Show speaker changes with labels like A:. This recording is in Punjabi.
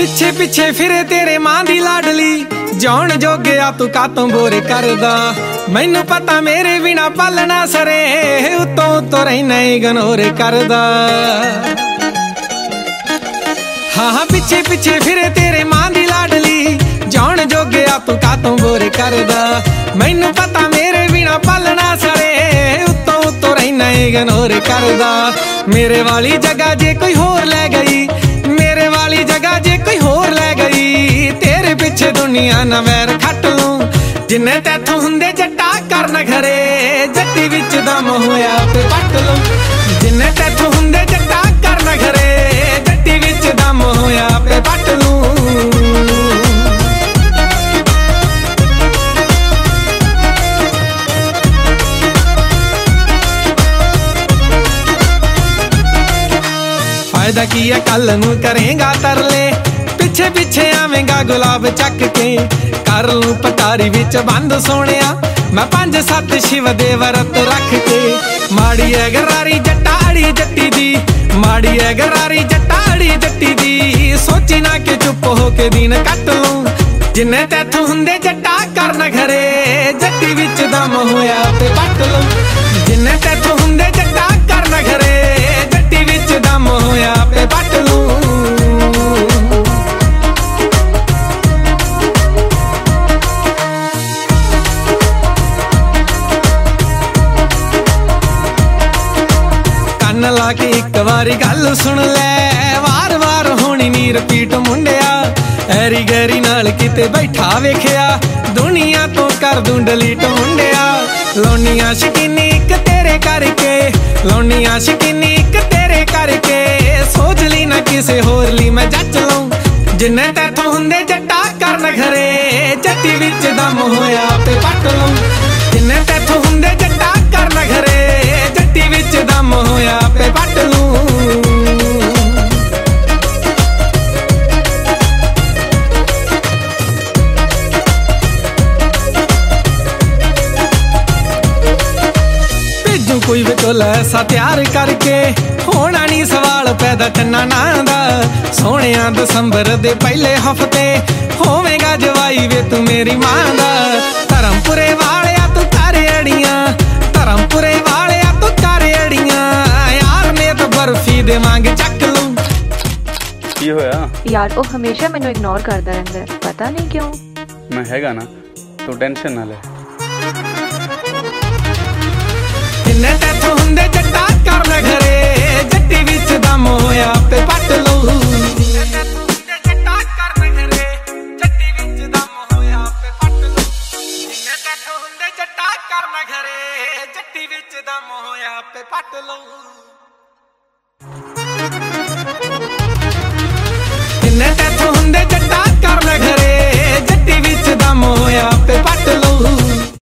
A: ਪਿੱਛੇ ਪਿੱਛੇ ਫਿਰੇ ਤੇਰੇ ਮਾਂ ਦੀ ਲਾਡਲੀ, ਜਾਣ ਜੋਗਿਆ ਤੂੰ ਕਾਤੋਂ ਬੋਰੇ ਕਰਦਾ। ਮੈਨੂੰ ਪਤਾ ਮੇਰੇ ਬਿਨਾ ਪਲ ਨਾ ਸਰੇ, ਉਤੋਂ ਉਤੋਂ ਰਹਿਣਾ ਇਗਨੋਰ ਕਰਦਾ। ਹਾਂ ਪਿੱਛੇ ਪਿੱਛੇ ਫਿਰੇ ਤੇਰੇ ਮਾਂ ਦੀ ਲਾਡਲੀ, ਜਾਣ ਜੋਗਿਆ ਤੂੰ ਕਾਤੋਂ ਬੋਰੇ ਕਰਦਾ। ਮੈਨੂੰ ਪਤਾ ਮੇਰੇ ਬਿਨਾ ਪਲ ਨਾ ਸਰੇ, ਉਤੋਂ ਉਤੋਂ ਰਹਿਣਾ ਇਗਨੋਰ ਕਰਦਾ। ਮੇਰੇ ਵਾਲੀ ਜਗ੍ਹਾ ਜੇ ਕੋਈ ਹੋਰ ਲੈ ਗਈ, ਮੇਰੇ ਵਾਲੀ ਜਗ੍ਹਾ ਜੇ ਕੋਈ ਹੋਰ ਲੈ ਗਈ, ਤੇਰੇ ਪਿੱਛੇ ਦੁਨੀਆ ਨਾ ਵੈਰ ਖੱਟ ਲੂੰ। ਜਿੰਨੇ ਤੈਥੋਂ ਹੁੰਦੇ ਜੱਟਾ ਕਰ ਨਖਰੇ, ਜੱਟੀ ਵਿੱਚ ਦਮ ਹੋਇਆ ਤੇ ਪੱਟ ਲੂੰ। ਜਿੰਨੇ ਤੈਥੋਂ ਹੁੰਦੇ ਜੱਟਾ ਕਰ ਨਖਰੇ, ਜੱਟੀ ਵਿੱਚ ਦਮ ਹੋਇਆ ਤੇ ਪੱਟ ਲੂੰ। ਫਾਇਦਾ ਕੀ ਹੈ ਕੱਲ ਨੂੰ ਕਰੇਗਾ ਤਰਲੇ, ਪਿੱਛੇ ਪਿੱਛੇ ਆਵੇਂਗਾ ਗੁਲਾਬ ਚੱਕ ਕੇ। ਕਰ ਲੂੰ ਪਟਾਰੀ ਵਿੱਚ ਬੰਦ ਸੋਹਣਿਆ, ਮੈਂ 5-7 ਸ਼ਿਵ ਦੇ ਵਰਤ ਰੱਖ ਕੇ। ਮਾੜੀ ਐ ਗਰਾਰੀ ਜੱਟਾੜੀ ਜੱਟੀ ਦੀ, ਮਾੜੀ ਐ ਗਰਾਰੀ ਜੱਟਾੜੀ ਜੱਟੀ ਦੀ। ਸੋਚੀ ਨਾ ਕਿ ਚੁੱਪ ਹੋ ਕੇ ਦਿਨ ਕੱਟ ਲੂੰ। ਜਿੰਨੇ ਤੈਥੋਂ ਹੁੰਦੇ ਜੱਟਾ ਕਰ ਨਖਰੇ, ਜੱਟੀ ਵਿੱਚ ਦਮ ਹੋਇਆ ਤੇ ਪੱਟ ਲੂੰ। ਜਿੰਨੇ ਤੈਥੋਂ ਹੁੰਦੇ ਜੱਟਾ ਕਰ ਨਖਰੇ, ਜੱਟੀ ਵਿੱਚ ਦਮ ਹੋਇਆ ਤੇ ਪੱਟ ਲੂੰ। ਕੰਨ ਲਾ ਕੇ ਇੱਕ ਵਾਰੀ ਗੱਲ ਸੁਣ ਲੈ, ਵਾਰ ਵਾਰ ਹੋਣੀ ਨੀ ਰਿਪੀਟ ਮੁੰਡਿਆ। ਐਰੀ ਗੈਰੀ ਨਾਲ ਕਿਤੇ ਬੈਠਾ ਵੇਖਿਆ, ਦੁਨੀਆ ਤੋਂ ਕਰ ਦੂੰ ਡਲੀਟ ਮੁੰਡਿਆ। ਲੋਨੀਆਂ ਸ਼ਕੀਨੀ ਇੱਕ ਤੇਰੇ ਕਰਕੇ, ਲੋਨੀਆਂ ਸ਼ਕੀਨੀ ਇੱਕ ਤੇਰੇ ਕਰਕੇ। ਸੋਚ ਲਈ ਨਾ ਕਿਸੇ ਹੋਰ ਲਈ ਮੈਂ ਜੱਜ ਲਊਂ। ਜਿੰਨੇ ਤੈਥੋਂ ਹੁੰਦੇ ਜੱਟਾ ਕਰ ਨਖਰੇ, ਜੱਟੀ ਵਿੱਚ ਦਮ ਹੋਇਆ ਤੇ ਪੱਟ ਲਊਂ। ਜਿੰਨੇ ਤੈਥੋਂ ਹੁੰਦੇ ਜੱਟਾ ਕਰ ਨਖਰੇ, ਜੱਟੀ ਵਿੱਚ ਦਮ ਹੋਇਆ ਤੇ ਪੱਟ ਲੂੰ। ਭੇਜੂ ਕੋਈ ਵਿਚੋਲਾ ਐਸਾ ਤਿਆਰ ਕਰਕੇ, ਹੋਣਾ ਨੀ ਸਵਾਲ ਪੈਦਾ ਚੰਨਾ ਨਾਂ ਦਾ। ਸੋਹਣਿਆ ਦਸੰਬਰ ਦੇ ਪਹਿਲੇ ਹਫਤੇ, ਹੋਵੇਂਗਾ ਜਵਾਈ ਵੇ ਤੂੰ ਮੇਰੀ ਮਾਂ ਦਾ। ਧਰਮਪੁਰੇ ਵਾਲਿਆ ਤੂੰ ਕਰ ਅੜੀਆਂ, ਧਰਮਪੁਰੇ ਵਾਲਿਆ ਤੂੰ ਕਰ ਅੜੀਆਂ। ਯਾਰ ਨੇ ਤਾਂ ਬਰਫੀ ਦੇ ਮੰਗ ਚੱਕ ਲੂੰ।
B: ਕੀ ਹੋਇਆ
C: ਯਾਰ ਉਹ ਹਮੇਸ਼ਾ ਮੈਨੂੰ ਇਗਨੋਰ ਕਰਦਾ ਰਹਿੰਦਾ, ਪਤਾ ਨਹੀਂ ਕਿਉਂ।
B: ਮੈਂ ਹੈਗਾ ਨਾ, ਤੂੰ ਟੈਨਸ਼ਨ ਨਾ ਲੈ।
A: ਜਿੰਨੇ ਤੈਥੋਂ ਹੁੰਦੇ ਜੱਟਾ ਕਰ ਨਖਰੇ, ਜੱਟੀ ਵਿੱਚ ਦਮ ਹੋਇਆ ਤੇ ਪੱਟ ਲਊ। ਜਿੰਨੇ ਤੈਥੋਂ ਹੁੰਦੇ ਜੱਟਾ ਕਰ ਨਖਰੇ, ਜੱਟੀ ਵਿੱਚ ਦਮ ਹੋਇਆ ਤੇ ਪੱਟ ਲਊ। ਜਿੰਨੇ ਤੈਥੋਂ ਹੁੰਦੇ ਜੱਟਾ ਕਰ ਨਖਰੇ, ਜੱਟੀ ਵਿੱਚ ਦਮ ਹੋਇਆ ਤੇ ਪੱਟ ਲਊ।